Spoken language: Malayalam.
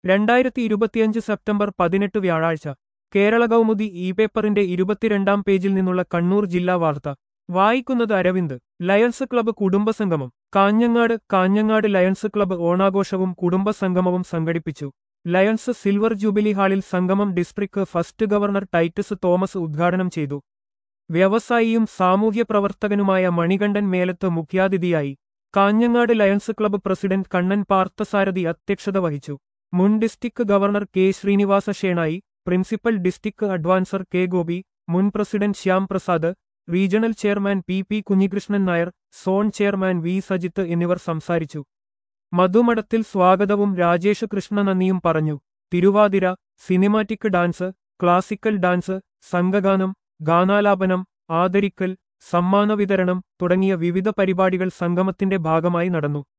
2025 സെപ്റ്റംബർ 18 വ്യാഴാഴ്ച കേരള കൗമുദി ഇ പേപ്പറിന്റെ 22-ാം പേജിൽ നിന്നുള്ള കണ്ണൂർ ജില്ലാ വാർത്ത വായിക്കുന്നത് അരവിന്ദ്. ലയൺസ് ക്ലബ്ബ് കുടുംബസംഗമം കാഞ്ഞങ്ങാട് ലയൺസ് ക്ലബ്ബ് ഓണാഘോഷവും കുടുംബസംഗമവും സംഘടിപ്പിച്ചു. ലയൺസ് സിൽവർ ജൂബിലി ഹാളിൽ സംഗമം district first governor Titus Thomas ഉദ്ഘാടനം ചെയ്തു. വ്യവസായിയും സാമൂഹ്യ പ്രവർത്തകനുമായ മണികണ്ഠൻ മേലത്ത് മുഖ്യാതിഥിയായി. Kanhangad lions club president Kannan Parthasarathy അധ്യക്ഷത വഹിച്ചു. മുൻ district governor K Srinivasa Shenoy, principal district adviser K Gopi, മുൻ president Shyam Prasad, regional chairman P Kunhikrishnan Nair, zone chairman V Sajith എന്നിവർ സംസാരിച്ചു. മധുമഠത്തിൽ സ്വാഗതവും രാജേഷ് കൃഷ്ണ നന്ദിയും പറഞ്ഞു. Thiruvathira, cinematic dance, classical dance, സംഘഗാനം, ഗാനാലാപനം, ആദരിക്കൽ, സമ്മാന വിതരണം തുടങ്ങിയ വിവിധ പരിപാടികൾ സംഗമത്തിന്റെ ഭാഗമായി നടന്നു.